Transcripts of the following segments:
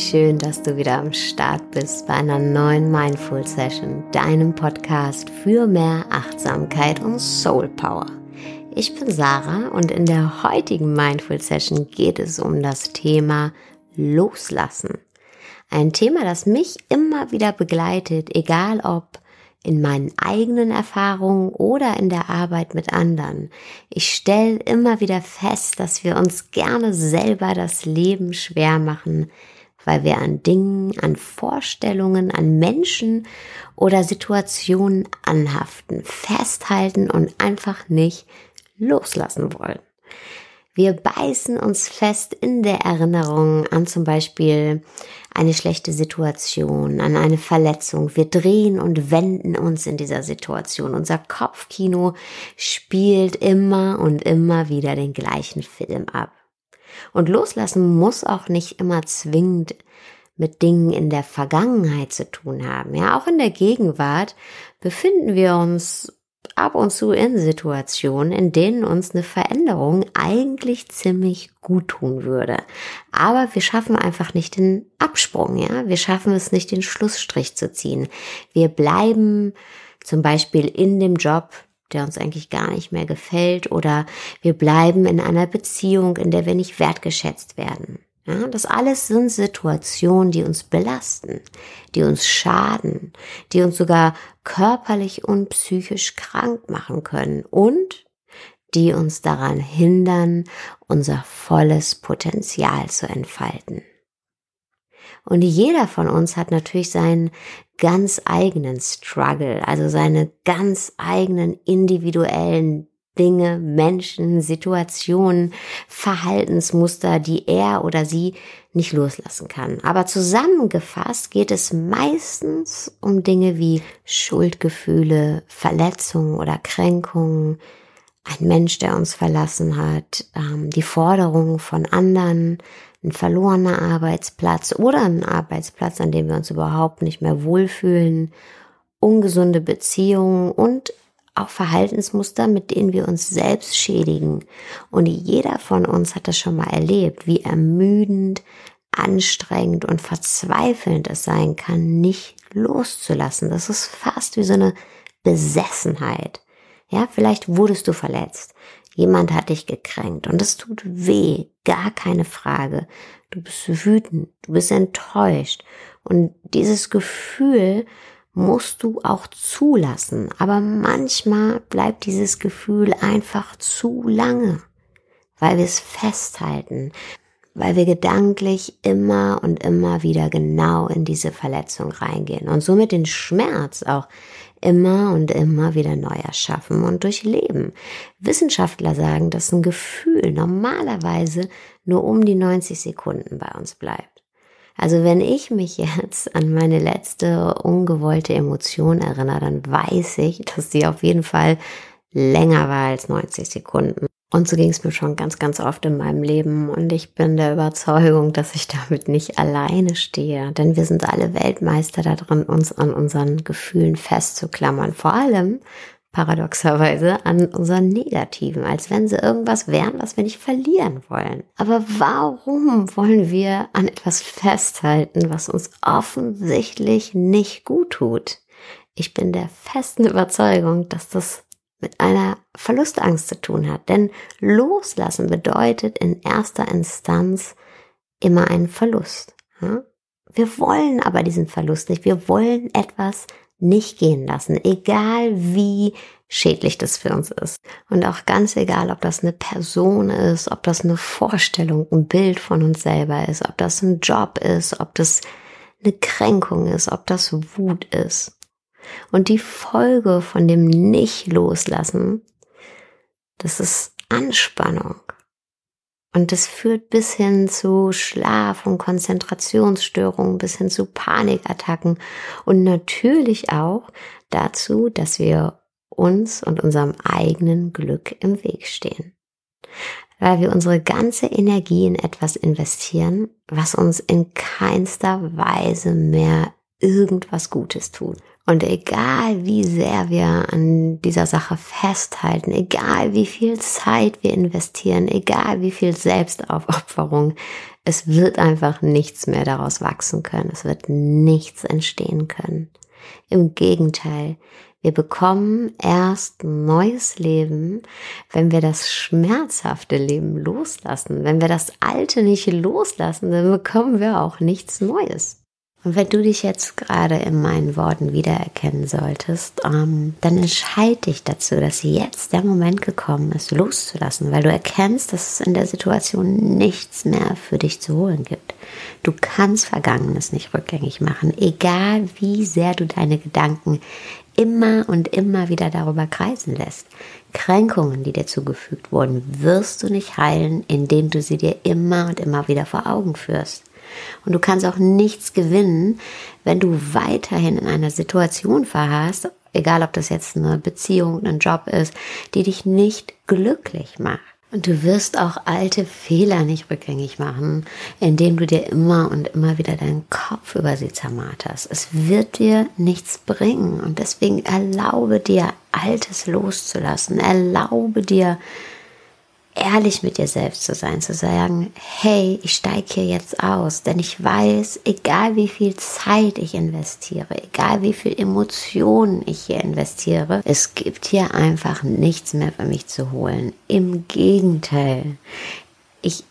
schön, dass du wieder am Start bist bei einer neuen Mindful Session, deinem Podcast für mehr Achtsamkeit und Soul Power. Ich bin Sarah und in der heutigen Mindful Session geht es um das Thema Loslassen. Ein Thema, das mich immer wieder begleitet, egal ob in meinen eigenen Erfahrungen oder in der Arbeit mit anderen. Ich stelle immer wieder fest, dass wir uns gerne selber das Leben schwer machen, weil wir an Dingen, an Vorstellungen, an Menschen oder Situationen anhaften, festhalten und einfach nicht loslassen wollen. Wir beißen uns fest in der Erinnerung an zum Beispiel eine schlechte Situation, an eine Verletzung. Wir drehen und wenden uns in dieser Situation. Unser Kopfkino spielt immer und immer wieder den gleichen Film ab. Und loslassen muss auch nicht immer zwingend mit Dingen in der Vergangenheit zu tun haben. Ja, auch in der Gegenwart befinden wir uns ab und zu in Situationen, in denen uns eine Veränderung eigentlich ziemlich gut tun würde. Aber wir schaffen einfach nicht den Absprung, ja. Wir schaffen es nicht, den Schlussstrich zu ziehen. Wir bleiben zum Beispiel in dem Job, der uns eigentlich gar nicht mehr gefällt, oder wir bleiben in einer Beziehung, in der wir nicht wertgeschätzt werden. Ja, das alles sind Situationen, die uns belasten, die uns schaden, die uns sogar körperlich und psychisch krank machen können und die uns daran hindern, unser volles Potenzial zu entfalten. Und jeder von uns hat natürlich seinen ganz eigenen Struggle, also seine ganz eigenen individuellen Dinge, Menschen, Situationen, Verhaltensmuster, die er oder sie nicht loslassen kann. Aber zusammengefasst geht es meistens um Dinge wie Schuldgefühle, Verletzungen oder Kränkungen, ein Mensch, der uns verlassen hat, die Forderungen von anderen, ein verlorener Arbeitsplatz oder ein Arbeitsplatz, an dem wir uns überhaupt nicht mehr wohlfühlen, ungesunde Beziehungen und auch Verhaltensmuster, mit denen wir uns selbst schädigen. Und jeder von uns hat das schon mal erlebt, wie ermüdend, anstrengend und verzweifelnd es sein kann, nicht loszulassen. Das ist fast wie so eine Besessenheit. Ja, vielleicht wurdest du verletzt. Jemand hat dich gekränkt und es tut weh, gar keine Frage. Du bist wütend, du bist enttäuscht und dieses Gefühl musst du auch zulassen. Aber manchmal bleibt dieses Gefühl einfach zu lange, weil wir es festhalten, weil wir gedanklich immer und immer wieder genau in diese Verletzung reingehen und somit den Schmerz auch immer und immer wieder neu erschaffen und durchleben. Wissenschaftler sagen, dass ein Gefühl normalerweise nur um die 90 Sekunden bei uns bleibt. Also wenn ich mich jetzt an meine letzte ungewollte Emotion erinnere, dann weiß ich, dass die auf jeden Fall länger war als 90 Sekunden. Und so ging es mir schon ganz, ganz oft in meinem Leben. Und ich bin der Überzeugung, dass ich damit nicht alleine stehe. Denn wir sind alle Weltmeister darin, uns an unseren Gefühlen festzuklammern. Vor allem, paradoxerweise, an unseren Negativen, als wenn sie irgendwas wären, was wir nicht verlieren wollen. Aber warum wollen wir an etwas festhalten, was uns offensichtlich nicht gut tut? Ich bin der festen Überzeugung, dass das mit einer Verlustangst zu tun hat. Denn loslassen bedeutet in erster Instanz immer einen Verlust. Wir wollen aber diesen Verlust nicht. Wir wollen etwas nicht gehen lassen, egal wie schädlich das für uns ist. Und auch ganz egal, ob das eine Person ist, ob das eine Vorstellung, ein Bild von uns selber ist, ob das ein Job ist, ob das eine Kränkung ist, ob das Wut ist. Und die Folge von dem Nicht-Loslassen, das ist Anspannung. Und das führt bis hin zu Schlaf- und Konzentrationsstörungen, bis hin zu Panikattacken und natürlich auch dazu, dass wir uns und unserem eigenen Glück im Weg stehen. Weil wir unsere ganze Energie in etwas investieren, was uns in keinster Weise mehr irgendwas Gutes tut. Und egal wie sehr wir an dieser Sache festhalten, egal wie viel Zeit wir investieren, egal wie viel Selbstaufopferung, es wird einfach nichts mehr daraus wachsen können. Es wird nichts entstehen können. Im Gegenteil, wir bekommen erst neues Leben, wenn wir das schmerzhafte Leben loslassen. Wenn wir das Alte nicht loslassen, dann bekommen wir auch nichts Neues. Und wenn du dich jetzt gerade in meinen Worten wiedererkennen solltest, dann entscheide dich dazu, dass jetzt der Moment gekommen ist, loszulassen, weil du erkennst, dass es in der Situation nichts mehr für dich zu holen gibt. Du kannst Vergangenes nicht rückgängig machen, egal wie sehr du deine Gedanken immer und immer wieder darüber kreisen lässt. Kränkungen, die dir zugefügt wurden, wirst du nicht heilen, indem du sie dir immer und immer wieder vor Augen führst. Und du kannst auch nichts gewinnen, wenn du weiterhin in einer Situation verharrst, egal ob das jetzt eine Beziehung, ein Job ist, die dich nicht glücklich macht. Und du wirst auch alte Fehler nicht rückgängig machen, indem du dir immer und immer wieder deinen Kopf über sie zermarterst. Es wird dir nichts bringen. Und deswegen erlaube dir, Altes loszulassen. Erlaube dir, ehrlich mit dir selbst zu sein, zu sagen, hey, ich steige hier jetzt aus, denn ich weiß, egal wie viel Zeit ich investiere, egal wie viel Emotionen ich hier investiere, es gibt hier einfach nichts mehr für mich zu holen. Im Gegenteil, ich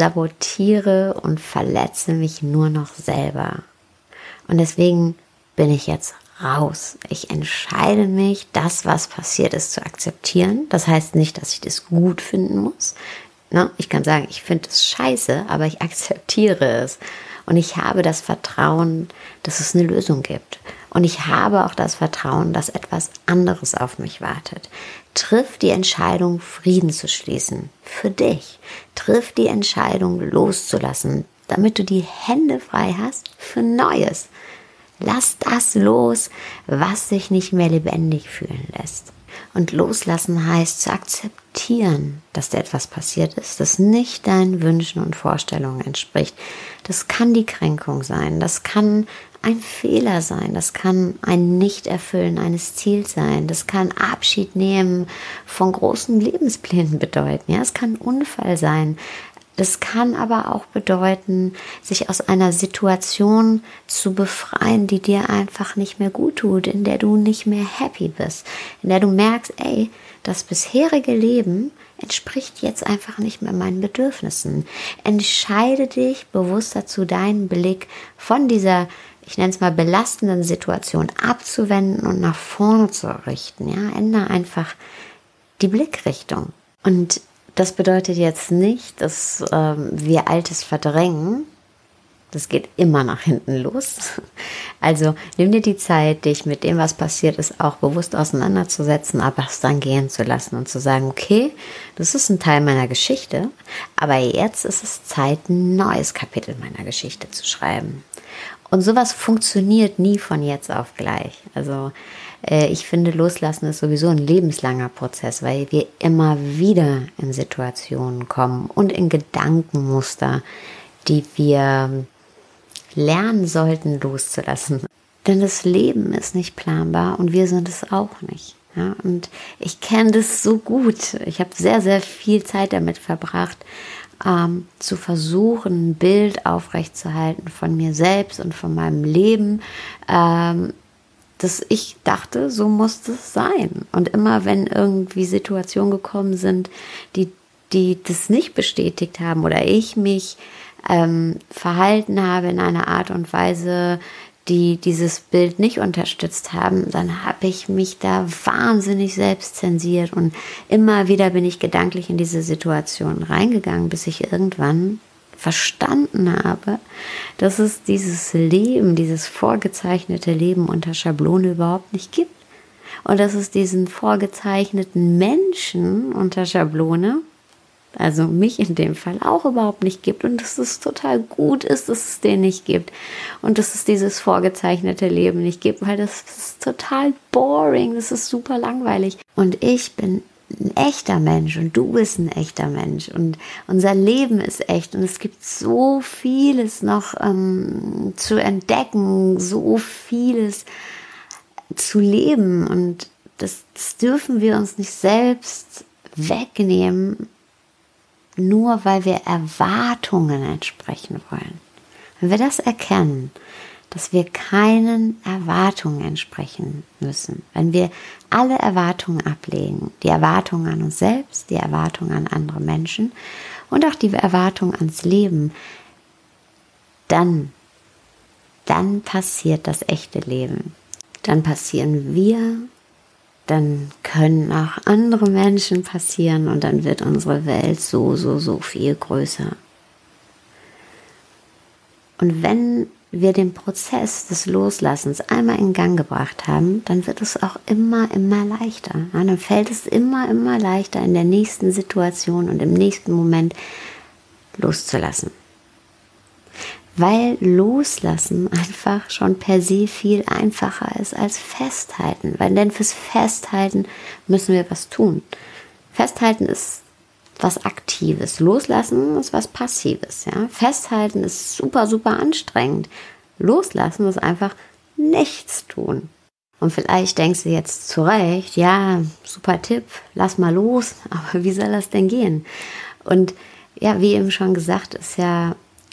sabotiere und verletze mich nur noch selber. Und deswegen bin ich jetzt raus. Ich entscheide mich, das, was passiert ist, zu akzeptieren. Das heißt nicht, dass ich das gut finden muss. Ich kann sagen, ich finde es scheiße, aber ich akzeptiere es. Und ich habe das Vertrauen, dass es eine Lösung gibt. Und ich habe auch das Vertrauen, dass etwas anderes auf mich wartet. Triff die Entscheidung, Frieden zu schließen. Für dich. Triff die Entscheidung, loszulassen, damit du die Hände frei hast für Neues. Lass das los, was sich nicht mehr lebendig fühlen lässt. Und loslassen heißt zu akzeptieren, dass dir etwas passiert ist, das nicht deinen Wünschen und Vorstellungen entspricht. Das kann die Kränkung sein, das kann ein Fehler sein, das kann ein Nichterfüllen eines Ziels sein, das kann Abschied nehmen von großen Lebensplänen bedeuten. Ja, es kann ein Unfall sein. Das kann aber auch bedeuten, sich aus einer Situation zu befreien, die dir einfach nicht mehr gut tut, in der du nicht mehr happy bist, in der du merkst, ey, das bisherige Leben entspricht jetzt einfach nicht mehr meinen Bedürfnissen. Entscheide dich bewusst dazu, deinen Blick von dieser, ich nenne es mal, belastenden Situation abzuwenden und nach vorne zu richten. Ja, ändere einfach die Blickrichtung. Und das bedeutet jetzt nicht, dass wir Altes verdrängen. Das geht immer nach hinten los. Also nimm dir die Zeit, dich mit dem, was passiert ist, auch bewusst auseinanderzusetzen, aber es dann gehen zu lassen und zu sagen, okay, das ist ein Teil meiner Geschichte, aber jetzt ist es Zeit, ein neues Kapitel meiner Geschichte zu schreiben. Und sowas funktioniert nie von jetzt auf gleich. Also ich finde, Loslassen ist sowieso ein lebenslanger Prozess, weil wir immer wieder in Situationen kommen und in Gedankenmuster, die wir lernen sollten loszulassen. Denn das Leben ist nicht planbar und wir sind es auch nicht. Ja, und ich kenne das so gut. Ich habe sehr, sehr viel Zeit damit verbracht, zu versuchen, ein Bild aufrechtzuerhalten von mir selbst und von meinem Leben, dass ich dachte, so muss es sein. Und immer wenn irgendwie Situationen gekommen sind, die das nicht bestätigt haben oder ich mich verhalten habe in einer Art und Weise, die dieses Bild nicht unterstützt haben, dann habe ich mich da wahnsinnig selbst zensiert und immer wieder bin ich gedanklich in diese Situation reingegangen, bis ich irgendwann verstanden habe, dass es dieses Leben, dieses vorgezeichnete Leben unter Schablone überhaupt nicht gibt. Und dass es diesen vorgezeichneten Menschen unter Schablone, also mich in dem Fall, auch überhaupt nicht gibt. Und dass es total gut ist, dass es den nicht gibt. Und dass es dieses vorgezeichnete Leben nicht gibt, weil das ist total boring, das ist super langweilig. Und ich bin ein echter Mensch und du bist ein echter Mensch und unser Leben ist echt und es gibt so vieles noch zu entdecken, so vieles zu leben. Und das dürfen wir uns nicht selbst wegnehmen, nur weil wir Erwartungen entsprechen wollen. Wenn wir das erkennen, dass wir keinen Erwartungen entsprechen müssen, wenn wir alle Erwartungen ablegen, die Erwartungen an uns selbst, die Erwartungen an andere Menschen und auch die Erwartungen ans Leben, dann passiert das echte Leben. Dann passieren wir, dann können auch andere Menschen passieren und dann wird unsere Welt so viel größer. Und wenn wir den Prozess des Loslassens einmal in Gang gebracht haben, dann wird es auch immer leichter. Ja, dann fällt es immer leichter in der nächsten Situation und im nächsten Moment loszulassen. Weil Loslassen einfach schon per se viel einfacher ist als Festhalten. Weil denn fürs Festhalten müssen wir was tun. Festhalten ist was Aktives. Loslassen ist was Passives. Ja? Festhalten ist super anstrengend. Loslassen ist einfach nichts tun. Und vielleicht denkst du jetzt zu Recht, ja, super Tipp, lass mal los. Aber wie soll das denn gehen? Und ja, wie eben schon gesagt, ist ja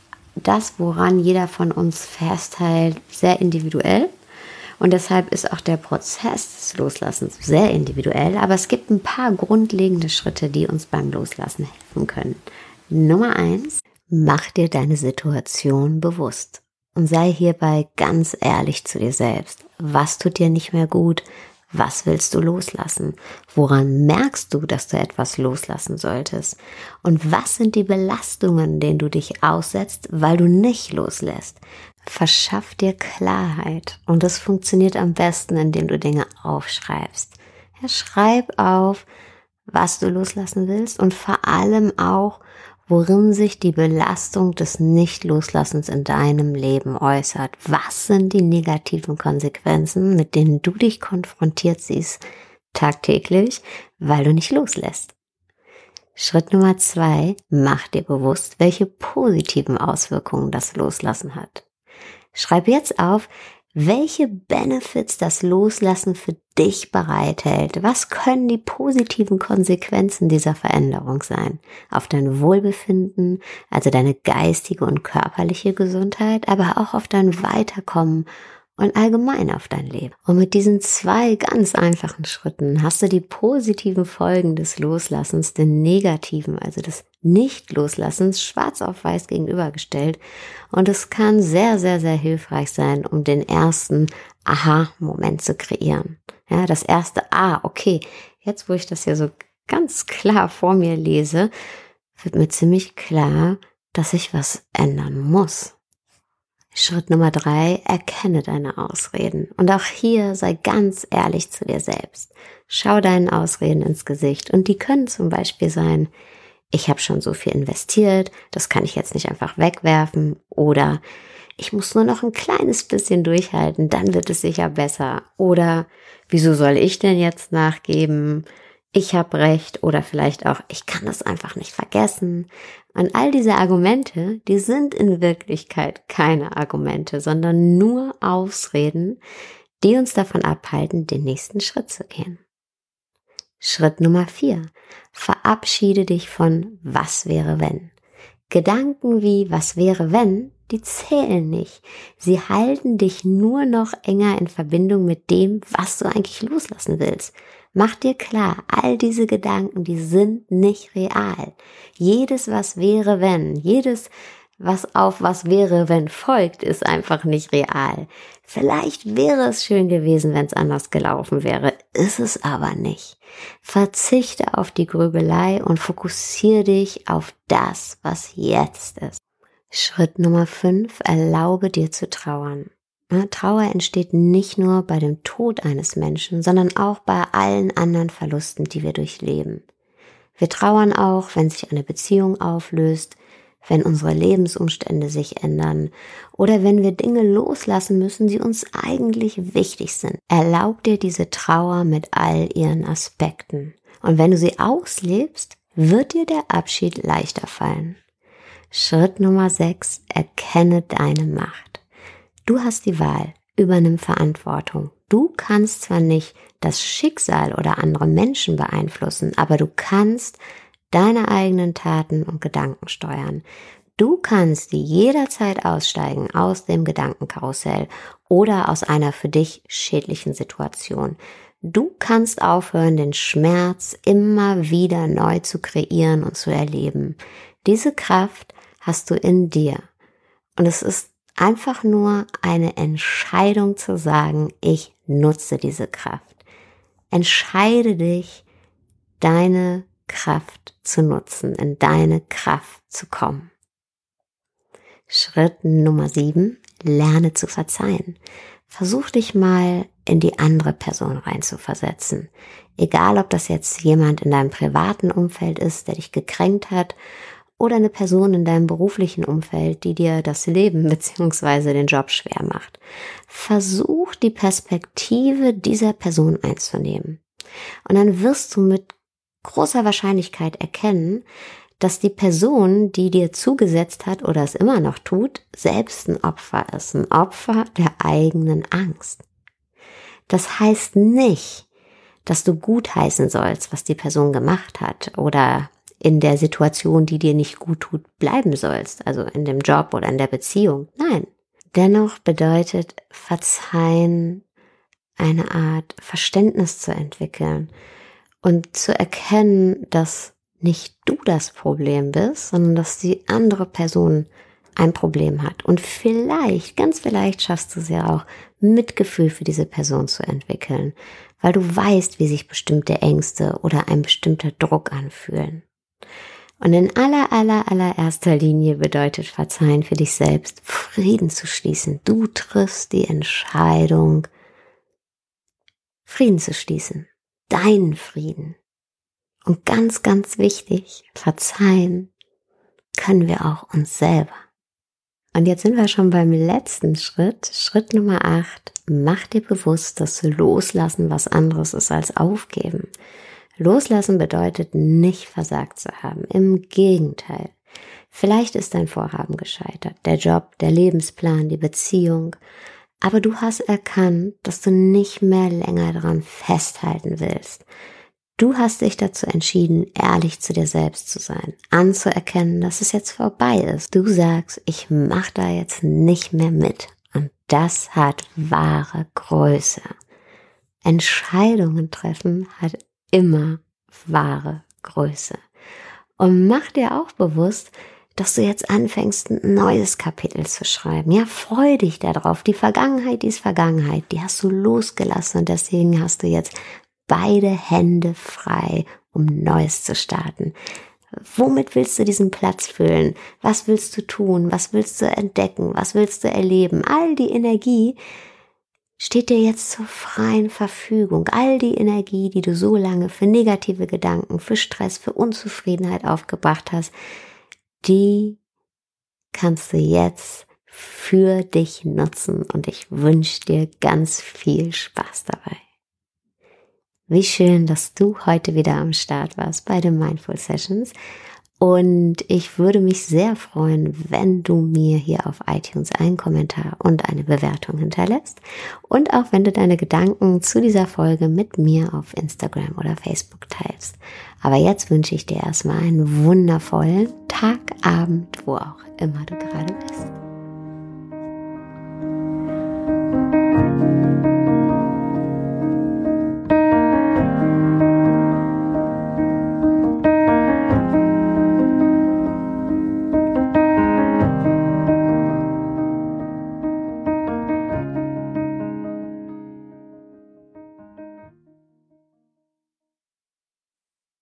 das, woran jeder von uns festhält, sehr individuell. Und deshalb ist auch der Prozess des Loslassens sehr individuell. Aber es gibt ein paar grundlegende Schritte, die uns beim Loslassen helfen können. Nummer 1, mach dir deine Situation bewusst. Und sei hierbei ganz ehrlich zu dir selbst. Was tut dir nicht mehr gut? Was willst du loslassen? Woran merkst du, dass du etwas loslassen solltest? Und was sind die Belastungen, denen du dich aussetzt, weil du nicht loslässt? Verschaff dir Klarheit. Und das funktioniert am besten, indem du Dinge aufschreibst. Ja, schreib auf, was du loslassen willst und vor allem auch, worin sich die Belastung des Nicht-Loslassens in deinem Leben äußert. Was sind die negativen Konsequenzen, mit denen du dich konfrontiert siehst tagtäglich, weil du nicht loslässt? Schritt Nummer 2, mach dir bewusst, welche positiven Auswirkungen das Loslassen hat. Schreib jetzt auf, welche Benefits das Loslassen für dich bereithält. Was können die positiven Konsequenzen dieser Veränderung sein? Auf dein Wohlbefinden, also deine geistige und körperliche Gesundheit, aber auch auf dein Weiterkommen und allgemein auf dein Leben. Und mit diesen 2 ganz einfachen Schritten hast du die positiven Folgen des Loslassens, den negativen, also des Nicht-Loslassens, schwarz auf weiß gegenübergestellt. Und es kann sehr hilfreich sein, um den ersten Aha-Moment zu kreieren. Ja, das erste, okay, jetzt wo ich das hier so ganz klar vor mir lese, wird mir ziemlich klar, dass ich was ändern muss. Schritt Nummer 3, erkenne deine Ausreden. Und auch hier sei ganz ehrlich zu dir selbst. Schau deinen Ausreden ins Gesicht. Und die können zum Beispiel sein, ich habe schon so viel investiert, das kann ich jetzt nicht einfach wegwerfen. Oder ich muss nur noch ein kleines bisschen durchhalten, dann wird es sicher besser. Oder wieso soll ich denn jetzt nachgeben? Ich habe recht. Oder vielleicht auch, ich kann das einfach nicht vergessen. Und all diese Argumente, die sind in Wirklichkeit keine Argumente, sondern nur Ausreden, die uns davon abhalten, den nächsten Schritt zu gehen. Schritt Nummer 4. Verabschiede dich von was wäre wenn. Gedanken wie was wäre wenn, die zählen nicht. Sie halten dich nur noch enger in Verbindung mit dem, was du eigentlich loslassen willst. Mach dir klar, all diese Gedanken, die sind nicht real. Jedes was wäre wenn, jedes was auf was wäre wenn folgt, ist einfach nicht real. Vielleicht wäre es schön gewesen, wenn es anders gelaufen wäre, ist es aber nicht. Verzichte auf die Grübelei und fokussiere dich auf das, was jetzt ist. Schritt Nummer 5, erlaube dir zu trauern. Trauer entsteht nicht nur bei dem Tod eines Menschen, sondern auch bei allen anderen Verlusten, die wir durchleben. Wir trauern auch, wenn sich eine Beziehung auflöst, wenn unsere Lebensumstände sich ändern oder wenn wir Dinge loslassen müssen, die uns eigentlich wichtig sind. Erlaub dir diese Trauer mit all ihren Aspekten. Und wenn du sie auslebst, wird dir der Abschied leichter fallen. Schritt Nummer 6, erkenne deine Macht. Du hast die Wahl, übernimm Verantwortung. Du kannst zwar nicht das Schicksal oder andere Menschen beeinflussen, aber du kannst deine eigenen Taten und Gedanken steuern. Du kannst jederzeit aussteigen aus dem Gedankenkarussell oder aus einer für dich schädlichen Situation. Du kannst aufhören, den Schmerz immer wieder neu zu kreieren und zu erleben. Diese Kraft hast du in dir. Und es ist einfach nur eine Entscheidung zu sagen, ich nutze diese Kraft. Entscheide dich, deine Kraft zu nutzen, in deine Kraft zu kommen. Schritt Nummer 7, lerne zu verzeihen. Versuch dich mal in die andere Person reinzuversetzen. Egal, ob das jetzt jemand in deinem privaten Umfeld ist, der dich gekränkt hat, oder eine Person in deinem beruflichen Umfeld, die dir das Leben bzw. den Job schwer macht. Versuch die Perspektive dieser Person einzunehmen. Und dann wirst du mit großer Wahrscheinlichkeit erkennen, dass die Person, die dir zugesetzt hat oder es immer noch tut, selbst ein Opfer ist, ein Opfer der eigenen Angst. Das heißt nicht, dass du gutheißen sollst, was die Person gemacht hat oder in der Situation, die dir nicht gut tut, bleiben sollst, also in dem Job oder in der Beziehung. Nein. Dennoch bedeutet Verzeihen eine Art Verständnis zu entwickeln und zu erkennen, dass nicht du das Problem bist, sondern dass die andere Person ein Problem hat. Und vielleicht, ganz vielleicht schaffst du es ja auch, Mitgefühl für diese Person zu entwickeln, weil du weißt, wie sich bestimmte Ängste oder ein bestimmter Druck anfühlen. Und in allererster Linie bedeutet Verzeihen für dich selbst, Frieden zu schließen. Du triffst die Entscheidung, Frieden zu schließen. Deinen Frieden. Und ganz, ganz wichtig, verzeihen können wir auch uns selber. Und jetzt sind wir schon beim letzten Schritt. Schritt Nummer 8. Mach dir bewusst, dass Loslassen was anderes ist als Aufgeben. Loslassen bedeutet nicht versagt zu haben. Im Gegenteil. Vielleicht ist dein Vorhaben gescheitert, der Job, der Lebensplan, die Beziehung. Aber du hast erkannt, dass du nicht mehr länger daran festhalten willst. Du hast dich dazu entschieden, ehrlich zu dir selbst zu sein, anzuerkennen, dass es jetzt vorbei ist. Du sagst, ich mache da jetzt nicht mehr mit. Und das hat wahre Größe. Entscheidungen treffen hat immer wahre Größe. Und mach dir auch bewusst, dass du jetzt anfängst, ein neues Kapitel zu schreiben. Ja, freu dich darauf. Die Vergangenheit, die ist Vergangenheit. Die hast du losgelassen und deswegen hast du jetzt beide Hände frei, um Neues zu starten. Womit willst du diesen Platz füllen? Was willst du tun? Was willst du entdecken? Was willst du erleben? All die Energie steht dir jetzt zur freien Verfügung. All die Energie, die du so lange für negative Gedanken, für Stress, für Unzufriedenheit aufgebracht hast, die kannst du jetzt für dich nutzen und ich wünsche dir ganz viel Spaß dabei. Wie schön, dass du heute wieder am Start warst bei den Mindful Sessions. Und ich würde mich sehr freuen, wenn du mir hier auf iTunes einen Kommentar und eine Bewertung hinterlässt. Und auch wenn du deine Gedanken zu dieser Folge mit mir auf Instagram oder Facebook teilst. Aber jetzt wünsche ich dir erstmal einen wundervollen Tag, Abend, wo auch immer du gerade bist.